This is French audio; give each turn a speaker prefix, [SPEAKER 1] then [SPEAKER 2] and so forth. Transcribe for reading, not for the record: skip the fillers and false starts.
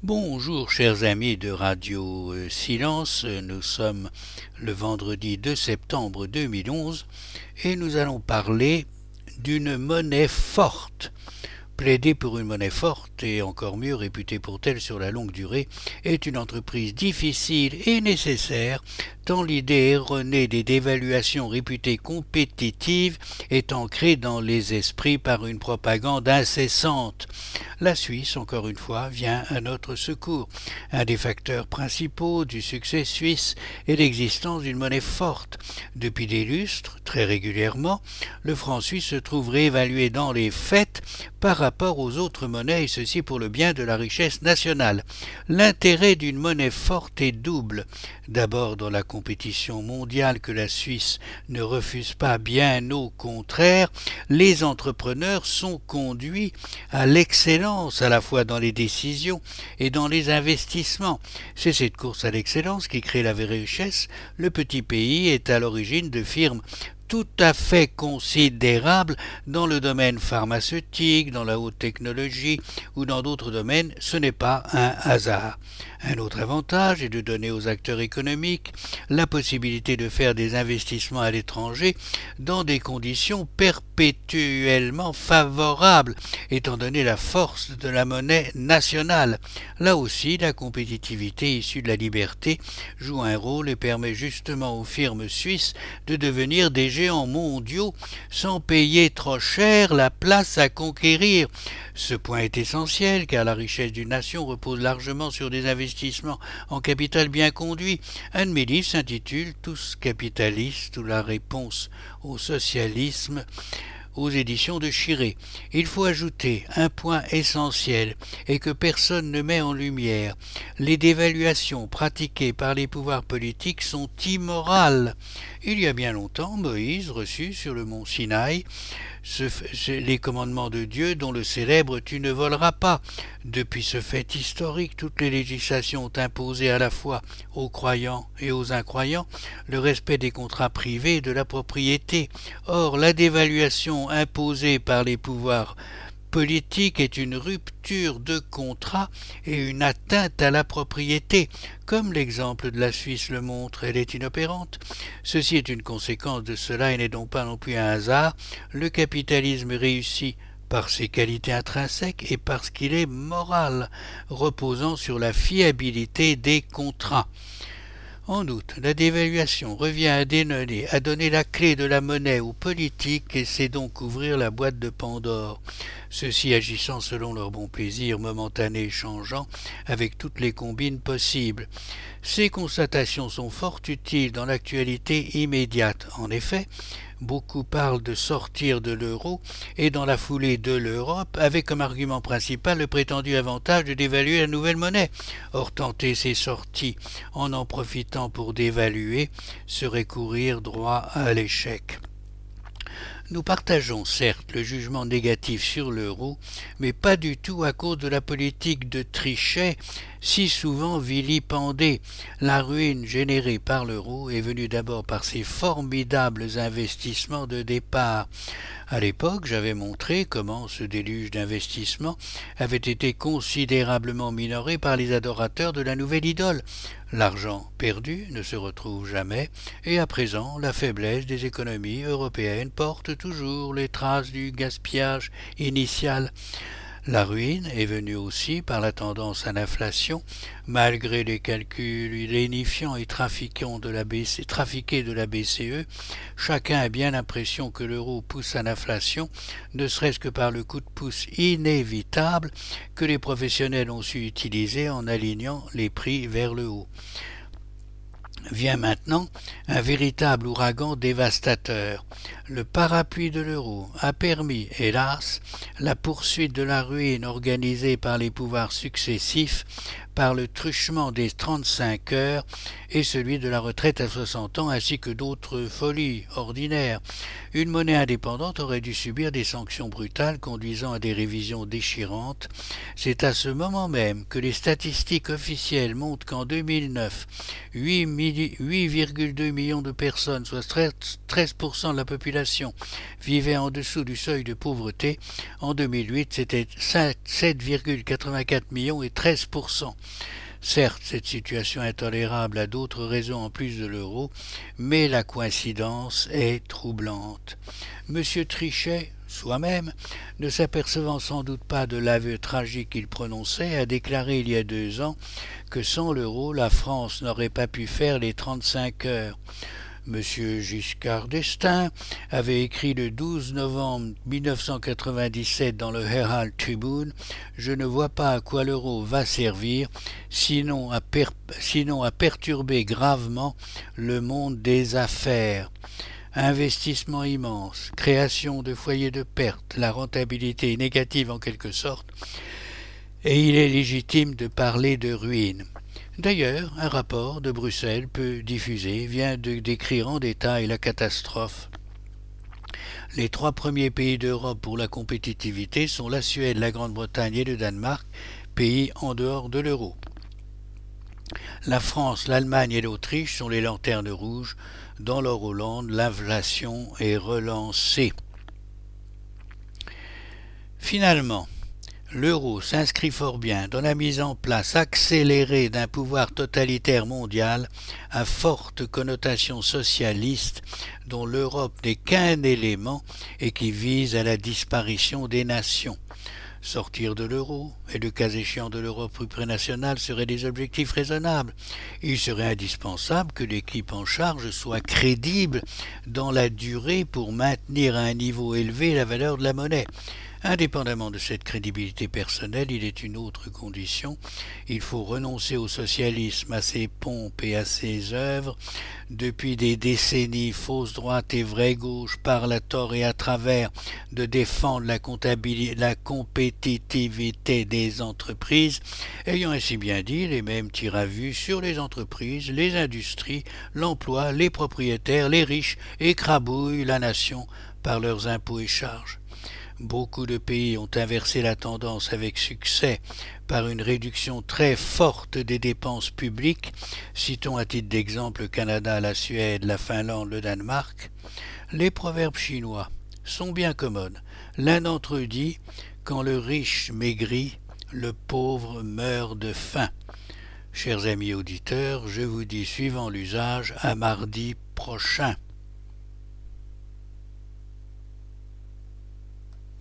[SPEAKER 1] Bonjour chers amis de Radio Silence, nous sommes le vendredi 2 septembre 2011 et nous allons parler d'une monnaie forte. Plaider pour une monnaie forte, et encore mieux réputée pour telle sur la longue durée, est une entreprise difficile et nécessaire, tant l'idée erronée des dévaluations réputées compétitives est ancrée dans les esprits par une propagande incessante. La Suisse, encore une fois, vient à notre secours. Un des facteurs principaux du succès suisse est l'existence d'une monnaie forte. Depuis des lustres, très régulièrement, le franc suisse se trouve réévalué dans les faits par rapport aux autres monnaies, et ceci pour le bien de la richesse nationale. L'intérêt d'une monnaie forte est double. D'abord dans la compétition mondiale que la Suisse ne refuse pas, bien au contraire, les entrepreneurs sont conduits à l'excellence à la fois dans les décisions et dans les investissements. C'est cette course à l'excellence qui crée la vraie richesse. Le petit pays est à l'origine de firmes tout à fait considérable dans le domaine pharmaceutique, dans la haute technologie ou dans d'autres domaines. Ce n'est pas un hasard. Un autre avantage est de donner aux acteurs économiques la possibilité de faire des investissements à l'étranger dans des conditions perpétuellement favorables, étant donné la force de la monnaie nationale. Là aussi, la compétitivité issue de la liberté joue un rôle et permet justement aux firmes suisses de devenir des géants mondiaux sans payer trop cher la place à conquérir. Ce point est essentiel car la richesse d'une nation repose largement sur des investissements en capital bien conduit. Un de mes livres s'intitule « Tous capitalistes » ou la réponse au socialisme aux éditions de Chiré. Il faut ajouter un point essentiel et que personne ne met en lumière. Les dévaluations pratiquées par les pouvoirs politiques sont immorales. Il y a bien longtemps, Moïse reçut sur le mont Sinaï les commandements de Dieu, dont le célèbre « Tu ne voleras pas ». Depuis ce fait historique, toutes les législations ont imposé à la fois aux croyants et aux incroyants le respect des contrats privés et de la propriété. Or, la dévaluation imposée par les pouvoirs politique est une rupture de contrat et une atteinte à la propriété. Comme l'exemple de la Suisse le montre, elle est inopérante. Ceci est une conséquence de cela et n'est donc pas non plus un hasard. Le capitalisme réussit par ses qualités intrinsèques et parce qu'il est moral, reposant sur la fiabilité des contrats. En outre, la dévaluation revient à donner la clé de la monnaie aux politiques et c'est donc ouvrir la boîte de Pandore, ceux-ci agissant selon leur bon plaisir momentané et changeant avec toutes les combines possibles. Ces constatations sont fort utiles dans l'actualité immédiate. En effet, beaucoup parlent de sortir de l'euro et dans la foulée de l'Europe avec comme argument principal le prétendu avantage de dévaluer la nouvelle monnaie. Or tenter ces sorties en profitant pour dévaluer serait courir droit à l'échec. Nous partageons certes le jugement négatif sur l'euro, mais pas du tout à cause de la politique de Trichet, si souvent vilipendée. La ruine générée par l'euro est venue d'abord par ses formidables investissements de départ. À l'époque, j'avais montré comment ce déluge d'investissements avait été considérablement minoré par les adorateurs de la nouvelle idole. L'argent perdu ne se retrouve jamais, et à présent, la faiblesse des économies européennes porte toujours les traces du gaspillage initial. La ruine est venue aussi par la tendance à l'inflation, malgré les calculs lénifiants et trafiqués de la BCE. Chacun a bien l'impression que l'euro pousse à l'inflation, ne serait-ce que par le coup de pouce inévitable que les professionnels ont su utiliser en alignant les prix vers le haut. Vient maintenant un véritable ouragan dévastateur. Le parapluie de l'euro a permis, hélas, la poursuite de la ruine organisée par les pouvoirs successifs par le truchement des 35 heures et celui de la retraite à 60 ans ainsi que d'autres folies ordinaires. Une monnaie indépendante aurait dû subir des sanctions brutales conduisant à des révisions déchirantes. C'est à ce moment même que les statistiques officielles montrent qu'en 2009, 8,8 8,2 millions de personnes, soit 13% de la population, vivaient en dessous du seuil de pauvreté. En 2008, c'était 7,84 millions et 13%. Certes, cette situation intolérable a d'autres raisons en plus de l'euro, mais la coïncidence est troublante. Monsieur Trichet, soi-même, ne s'apercevant sans doute pas de l'aveu tragique qu'il prononçait, a déclaré il y a 2 ans que sans l'euro, la France n'aurait pas pu faire les 35 heures. Monsieur Giscard d'Estaing avait écrit le 12 novembre 1997 dans le Herald Tribune « Je ne vois pas à quoi l'euro va servir, sinon à perturber gravement le monde des affaires. Investissement immense, création de foyers de perte, la rentabilité est négative en quelque sorte, et il est légitime de parler de ruine. » D'ailleurs, un rapport de Bruxelles, peu diffusé, vient de décrire en détail la catastrophe. Les 3 premiers pays d'Europe pour la compétitivité sont la Suède, la Grande-Bretagne et le Danemark, pays en dehors de l'euro. La France, l'Allemagne et l'Autriche sont les lanternes rouges. Dans leur Hollande, l'inflation est relancée. Finalement, l'euro s'inscrit fort bien dans la mise en place accélérée d'un pouvoir totalitaire mondial à forte connotation socialiste dont l'Europe n'est qu'un élément et qui vise à la disparition des nations. Sortir de l'euro et le cas échéant de l'Europe supranationale seraient des objectifs raisonnables. Il serait indispensable que l'équipe en charge soit crédible dans la durée pour maintenir à un niveau élevé la valeur de la monnaie. Indépendamment de cette crédibilité personnelle, il est une autre condition. Il faut renoncer au socialisme, à ses pompes et à ses œuvres. Depuis des décennies, fausse droite et vraie gauche parlent à tort et à travers de défendre la compétitivité des entreprises, ayant ainsi bien dit, les mêmes tirent à vue sur les entreprises, les industries, l'emploi, les propriétaires, les riches, écrabouillent la nation par leurs impôts et charges. Beaucoup de pays ont inversé la tendance avec succès par une réduction très forte des dépenses publiques, citons à titre d'exemple le Canada, la Suède, la Finlande, le Danemark. Les proverbes chinois sont bien commodes. L'un d'entre eux dit « Quand le riche maigrit, le pauvre meurt de faim ». Chers amis auditeurs, je vous dis suivant l'usage à mardi prochain.